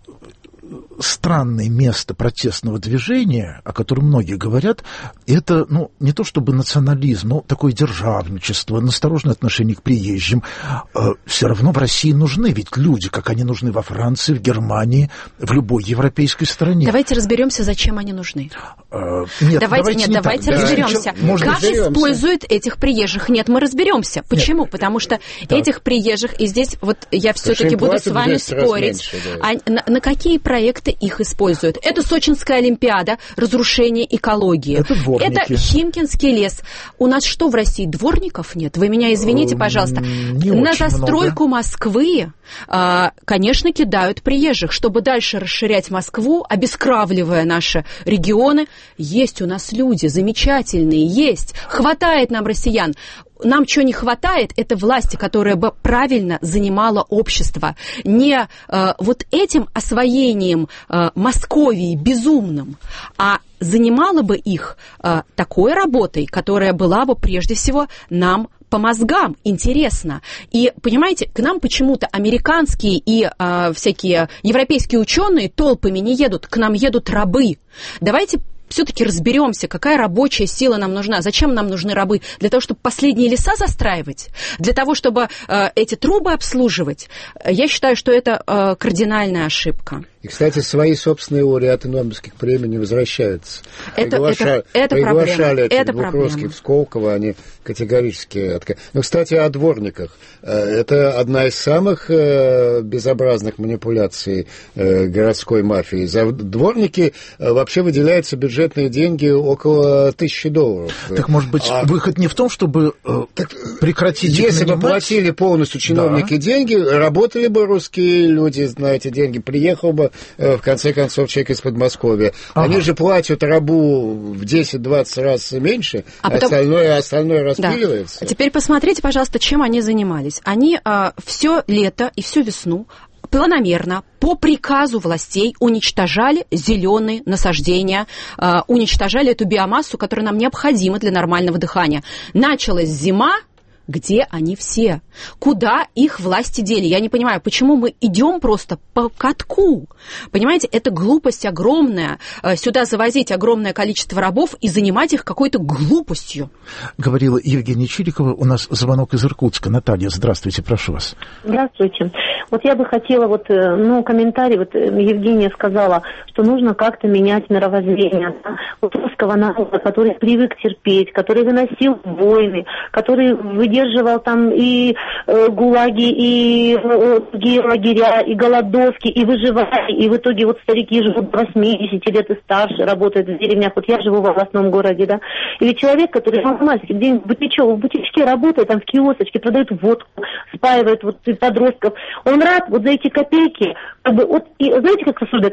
странное место протестного движения, о котором многие говорят, это, ну, не то чтобы национализм, но такое державничество, настороженное отношение к приезжим. Все равно в России нужны ведь люди, как они нужны во Франции, в Германии, в любой европейской стране. Давайте разберемся, зачем они нужны. Нет, давайте разберемся. Как используют этих приезжих? Нет, мы разберемся. Почему? Нет. Потому что этих приезжих, и здесь вот я все-таки буду с вами спорить, меньше, да. На какие проекты их используют. Это Сочинская Олимпиада, разрушение экологии. Это Химкинский лес. У нас что в России, дворников нет? Вы меня извините, пожалуйста. На застройку много. Москвы, конечно, кидают приезжих, чтобы дальше расширять Москву, обескравливая наши регионы. Есть у нас люди замечательные, есть. Хватает нам россиян. Нам чего не хватает, это власти, которая бы правильно занимала общество. Не вот этим освоением Московии безумным, а занимала бы их такой работой, которая была бы прежде всего нам по мозгам интересно. И, понимаете, к нам почему-то американские и всякие европейские ученые толпами не едут, к нам едут рабы. Давайте все-таки разберемся, какая рабочая сила нам нужна. Зачем нам нужны рабы? Для того, чтобы последние леса застраивать? Для того, чтобы эти трубы обслуживать? Я считаю, что это кардинальная ошибка. И, кстати, свои собственные лауреаты Нобелевских премий не возвращаются. Это приглашали Глуховских в Сколково, они категорически отказались. Но, кстати, о дворниках. Это одна из самых безобразных манипуляций городской мафии. За дворники вообще выделяются бюджетные деньги около $1000. Так, может быть, выход не в том, чтобы прекратить их Если бы платили полностью чиновники деньги, работали бы русские люди на эти деньги, приехал бы в конце концов человек из Подмосковья. Они же платят рабу в 10-20 раз меньше, остальное распиливается. Да. Теперь посмотрите, пожалуйста, чем они занимались. Они все лето и всю весну планомерно, по приказу властей уничтожали зеленые насаждения, уничтожали эту биомассу, которая нам необходима для нормального дыхания. Началась зима. Где они все? Куда их власти дели? Я не понимаю, почему мы идем просто по катку? Понимаете, это глупость огромная. Сюда завозить огромное количество рабов и занимать их какой-то глупостью. Говорила Евгения Чирикова. У нас звонок из Иркутска. Наталья, здравствуйте, прошу вас. Здравствуйте. Вот я бы хотела, комментарий. Вот Евгения сказала, что нужно как-то менять мировоззрение. Вот русского народа, который привык терпеть, который выносил войны, который выдерживал там и гулаги, и другие лагеря, и голодовки, и выживали, и в итоге вот старики живут 80 лет и старше, работают в деревнях. Вот я живу в областном городе, да. И ведь человек, который где-нибудь в бутичке работает, там в киосочке, продает водку, спаивает вот подростков, он рад вот за эти копейки, и знаете, как рассуждать?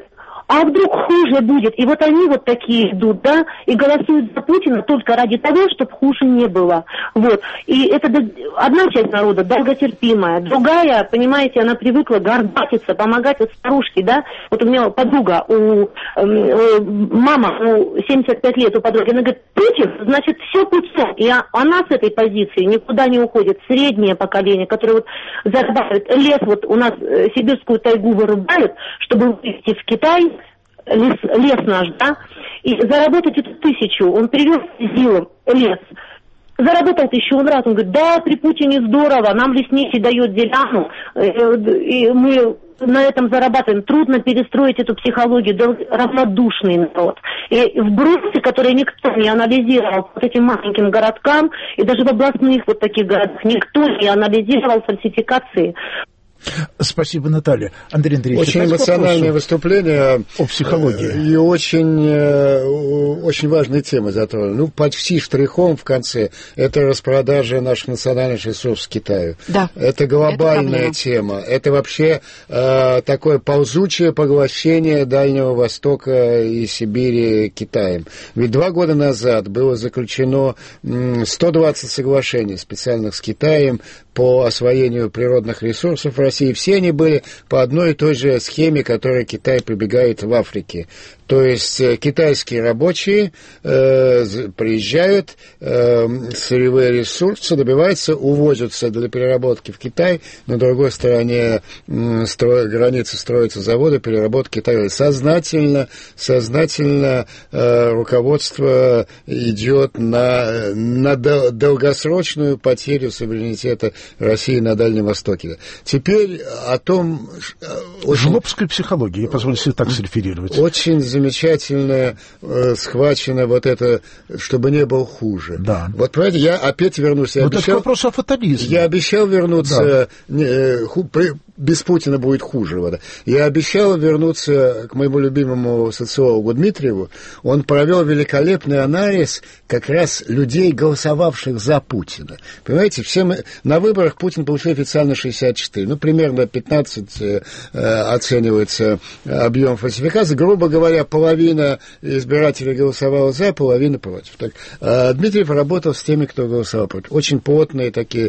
А вдруг хуже будет? И вот они вот такие идут, да, и голосуют за Путина только ради того, чтобы хуже не было. Вот. И это одна часть народа долготерпимая, другая, понимаете, она привыкла горбатиться, помогать вот старушке, да. Вот у меня подруга, мама, 75 лет у подруги, она говорит, Путин, значит, все путем. И она с этой позиции никуда не уходит. Среднее поколение, которое вот зарабатывает лес, вот у нас сибирскую тайгу вырубают, чтобы вывезти в Китай, лес наш, да, и заработать эту 1000, он привез ЗИЛом лес, заработал 1000, он раз, он говорит, да, при Путине здорово, нам лесничий дает деляну, и мы на этом зарабатываем. Трудно перестроить эту психологию, равнодушный народ. И вбросы, которые никто не анализировал вот этим маленьким городкам, и даже в областных вот таких городах никто не анализировал фальсификации. Спасибо, Наталья. Андрей Андреевич, очень эмоциональное выступление о психологии. И очень важные темы затронули. Ну, почти штрихом в конце это распродажа наших национальных ресурсов Китаю. Да. Это глобальная тема. Это вообще такое ползучее поглощение Дальнего Востока и Сибири Китаем. Ведь 2 года назад было заключено 120 соглашений специальных с Китаем по освоению природных ресурсов в России. Все они были по одной и той же схеме, которой Китай прибегает в Африке. То есть китайские рабочие приезжают, сырьевые ресурсы добиваются, увозятся для переработки в Китай, на другой стороне границы строятся заводы переработки и так далее. Сознательно руководство идет на долгосрочную потерю суверенитета России на Дальнем Востоке. Теперь о том... Жлобская психология, я позволю себе так среферировать. Очень замечательно схвачено вот это, чтобы не было хуже. Да. Вот, понимаете, я опять вернусь. Вот это вопрос о фатализме. Я обещал вернуться... Да. Без Путина будет хуже. Вот. Я обещал вернуться к моему любимому социологу Дмитриеву. Он провел великолепный анализ как раз людей, голосовавших за Путина. Понимаете, все мы... на выборах Путин получил официально 64. Ну, примерно 15 оценивается объем фальсификации. Грубо говоря, половина избирателей голосовала за, половина против. Так, Дмитриев работал с теми, кто голосовал против. Очень плотные такие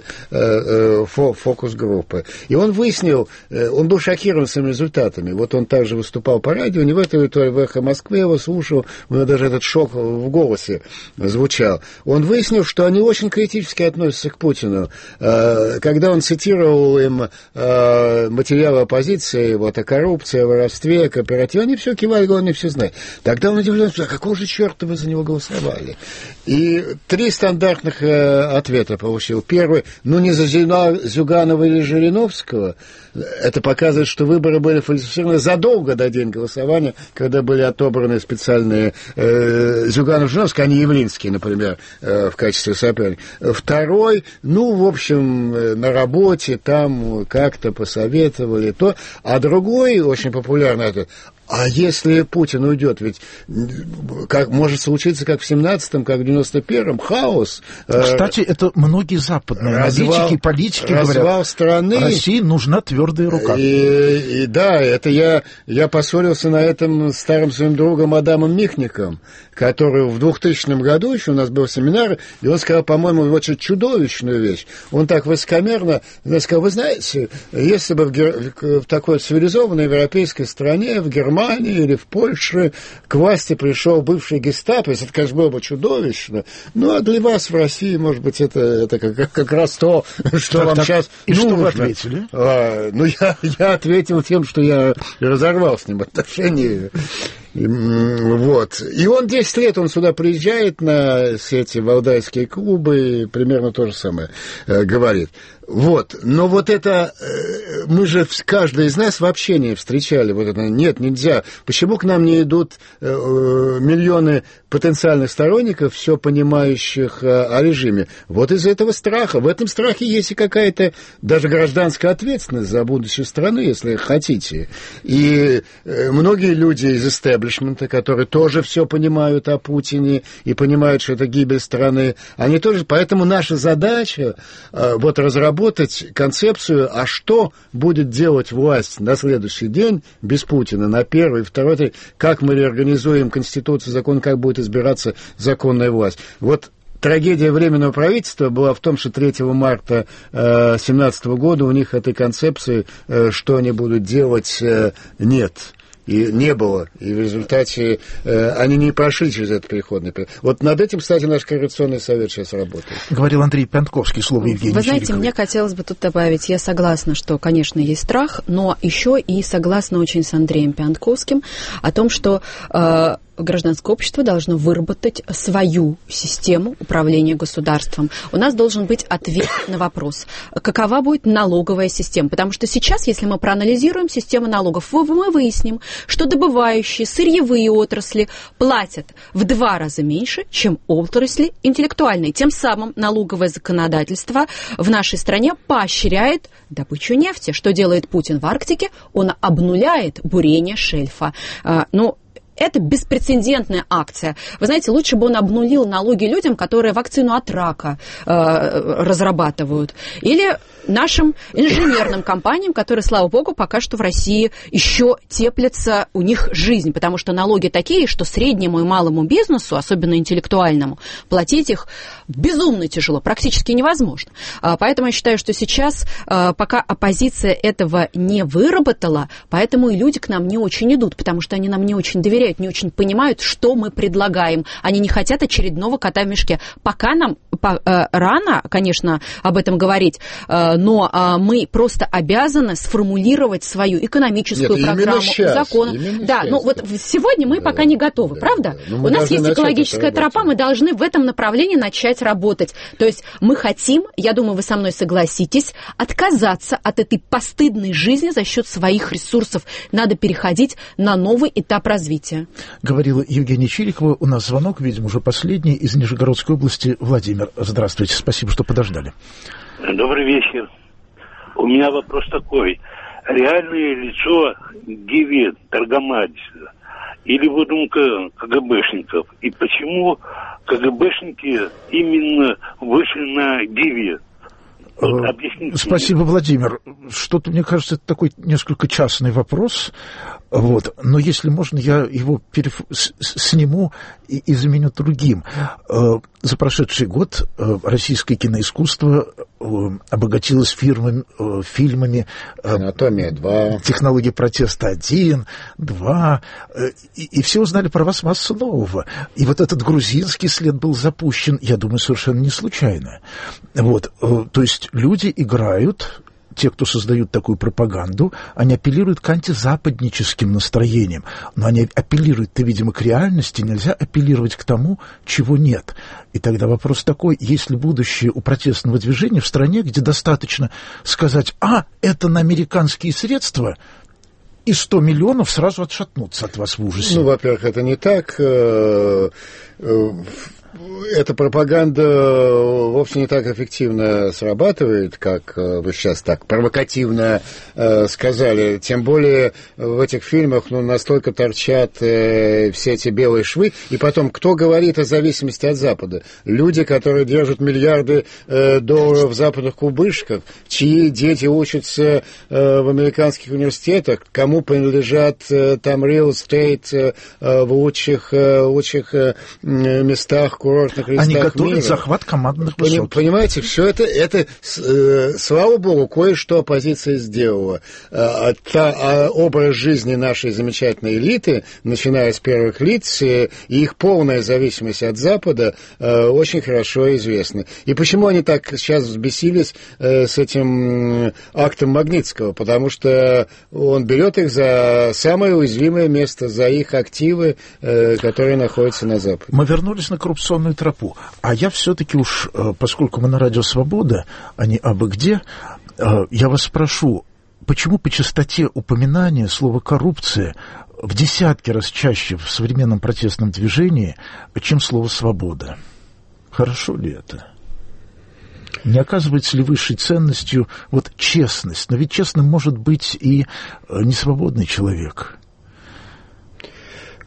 фокус-группы. И он выяснил, он был шокирован своими результатами. Вот он также выступал по радио, не в этой аудитории, в «Эхо Москвы» его слушал, у него даже этот шок в голосе звучал. Он выяснил, что они очень критически относятся к Путину. Когда он цитировал им материалы оппозиции, вот, о коррупции, о воровстве, о кооперативе, они все кивали, они все знают. Тогда он удивлялся, а какого же черта вы за него голосовали? И 3 стандартных ответа получил. Первый, ну не за Зюганова или Жириновского. Это показывает, что выборы были фальсифицированы задолго до дня голосования, когда были отобраны специальные Зюганов-Жириновский, а не Явлинский, например, в качестве соперника. Второй, ну, в общем, на работе там как-то посоветовали то. А другой, очень популярный, это: а если Путин уйдет, ведь как может случиться, как в 17-м, как в 91-м, хаос. Кстати, это многие западные аналитики, политики говорят, страны. России нужна твердая рука. И да, это я поссорился на этом с старым своим другом Адамом Михником, который в 2000 году, еще у нас был семинар, и он сказал, по-моему, очень чудовищную вещь. Он так высокомерно сказал: вы знаете, если бы в такой цивилизованной европейской стране, в Германии или в Польше, к власти пришел бывший гестапо, это, конечно, было бы чудовищно, ну, а для вас в России, может быть, это как раз то, что так, вам сейчас и нужно. Что вы ответили? Ну, я ответил тем, что я разорвал с ним отношения. Вот. И он 10 лет, он сюда приезжает на все эти валдайские клубы, и примерно то же самое говорит. Вот. Но вот это, мы же, каждый из нас в общении встречали вот это: нет, нельзя. Почему к нам не идут миллионы потенциальных сторонников, все понимающих о режиме? Вот из-за этого страха. В этом страхе есть и какая-то даже гражданская ответственность за будущее страны, если хотите. И многие люди из истеблишмента, которые тоже все понимают о Путине и понимают, что это гибель страны, они тоже... Поэтому наша задача вот разработать разработать концепцию, а что будет делать власть на следующий день без Путина, на первый, второй, третий, как мы реорганизуем Конституцию, закон, как будет избираться законная власть. Вот трагедия Временного правительства была в том, что 3 марта 2017 года у них этой концепции, что они будут делать, нет. И не было. И в результате они не прошли через этот переходный период. Вот над этим, кстати, наш Координационный совет сейчас работает. Говорил Андрей Пянтковский, слово Евгений Вы знаете, Чириковой. мне хотелось бы тут добавить, я согласна, что, конечно, есть страх, но еще и согласна очень с Андреем Пянтковским о том, что гражданское общество должно выработать свою систему управления государством. У нас должен быть ответ на вопрос, какова будет налоговая система. Потому что сейчас, если мы проанализируем систему налогов, мы выясним, что добывающие сырьевые отрасли платят в 2 раза меньше, чем отрасли интеллектуальные. Тем самым налоговое законодательство в нашей стране поощряет добычу нефти. Что делает Путин в Арктике? Он обнуляет бурение шельфа. Это беспрецедентная акция. Вы знаете, лучше бы он обнулил налоги людям, которые вакцину от рака разрабатывают. Или нашим инженерным компаниям, которые, слава богу, пока что в России еще теплится у них жизнь. Потому что налоги такие, что среднему и малому бизнесу, особенно интеллектуальному, платить их безумно тяжело, практически невозможно. Поэтому я считаю, что сейчас, пока оппозиция этого не выработала, поэтому и люди к нам не очень идут, потому что они нам не очень доверяют, не очень понимают, что мы предлагаем. Они не хотят очередного кота в мешке. Пока нам рано, конечно, об этом говорить, но мы просто обязаны сформулировать свою экономическую программу, закон. Да, вот сегодня мы пока не готовы, правда? У нас есть экологическая тропа, мы должны в этом направлении начать работать. То есть мы хотим, я думаю, вы со мной согласитесь, отказаться от этой постыдной жизни за счет своих ресурсов. Надо переходить на новый этап развития. Говорила Евгения Чирикова. У нас звонок, видимо, уже последний, из Нижегородской области. Владимир, здравствуйте. Спасибо, что подождали. Добрый вечер. У меня вопрос такой. Реальное лицо Гиви Таргамадзе или выдумка КГБшников? И почему КГБшники именно вышли на Гиви? Вот, объясните. Спасибо, Владимир. Что-то, мне кажется, это такой несколько частный вопрос. Вот. Но если можно, я его сниму и заменю другим. За прошедший год российское киноискусство обогатилось фильмами «Анатомия-2», «Технологии протеста 1», 2, и все узнали про вас массу нового. И вот этот грузинский след был запущен, я думаю, совершенно не случайно. Вот. То есть люди играют... Те, кто создают такую пропаганду, они апеллируют к антизападническим настроениям. Но они апеллируют-то, видимо, к реальности. Нельзя апеллировать к тому, чего нет. И тогда вопрос такой, есть ли будущее у протестного движения в стране, где достаточно сказать, это на американские средства, и 100 миллионов сразу отшатнутся от вас в ужасе. Во-первых, это не так. Эта пропаганда вовсе не так эффективно срабатывает, как вы сейчас так провокативно сказали. Тем более в этих фильмах настолько торчат все эти белые швы. И потом, кто говорит о зависимости от Запада? Люди, которые держат миллиарды долларов в западных кубышках, чьи дети учатся в американских университетах, кому принадлежат там real estate в лучших местах, курортных листах. Они готовят мира. Захват командных высот. Понимаете, все это слава богу, кое-что оппозиция сделала. Образ жизни нашей замечательной элиты, начиная с первых лиц, и их полная зависимость от Запада очень хорошо известна. И почему они так сейчас взбесились с этим актом Магнитского? Потому что он берет их за самое уязвимое место, за их активы, которые находятся на Западе. Мы вернулись на коррупционную тропу. А я все-таки уж, поскольку мы на радио «Свобода», а не абы где, я вас спрошу, почему по частоте упоминания слова «коррупция» в десятки раз чаще в современном протестном движении, чем слово «свобода»? Хорошо ли это? Не оказывается ли высшей ценностью честность? Но ведь честным может быть и несвободный человек.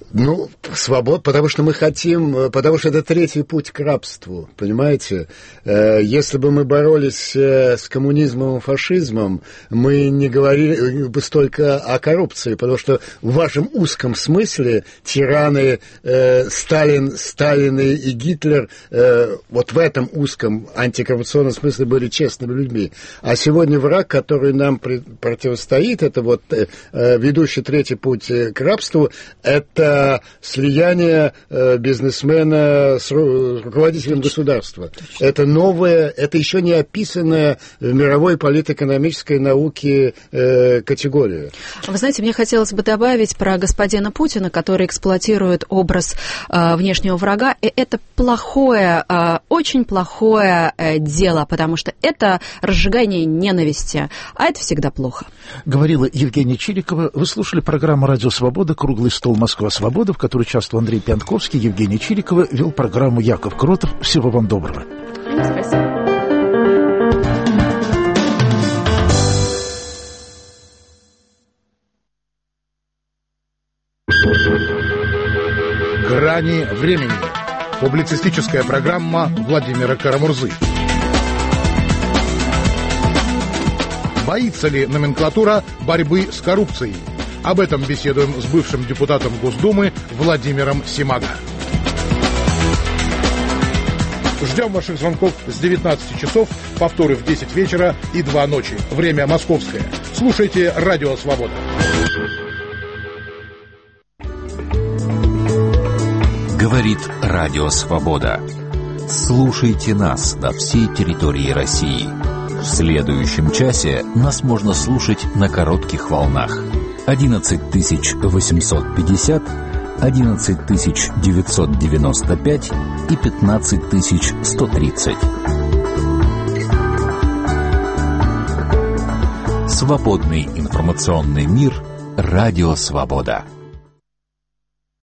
Ну, свобода, потому что мы хотим, потому что это третий путь к рабству, понимаете? Если бы мы боролись с коммунизмом и фашизмом, мы не говорили бы столько о коррупции, потому что в вашем узком смысле тираны Сталин и Гитлер вот в этом узком антикоррупционном смысле были честными людьми. А сегодня враг, который нам противостоит, это вот ведущий третий путь к рабству, это слияние бизнесмена с руководителем государства. Это новое, это еще не описанная в мировой политэкономической науке категория. Вы знаете, мне хотелось бы добавить про господина Путина, который эксплуатирует образ внешнего врага. И это плохое, очень плохое дело, потому что это разжигание ненависти, а это всегда плохо. Говорила Евгения Чирикова. Вы слушали программу «Радио Свобода. Круглый стол. Москва-Свобода», в которой участвовал Андрей Пьянковский, Евгения Чирикова, вел программу Яков Кротов. Всего вам доброго. Спасибо. «Грани времени». Публицистическая программа Владимира Карамурзы. Боится ли номенклатура борьбы с коррупцией? Об этом беседуем с бывшим депутатом Госдумы Владимиром Симаго. Ждем ваших звонков с 19 часов, повторы в 10 вечера и 2 ночи. Время московское. Слушайте «Радио Свобода». Говорит «Радио Свобода». Слушайте нас на всей территории России. В следующем часе нас можно слушать на коротких волнах. 11850, 11995 и 15130. Свободный информационный мир. Радио Свобода.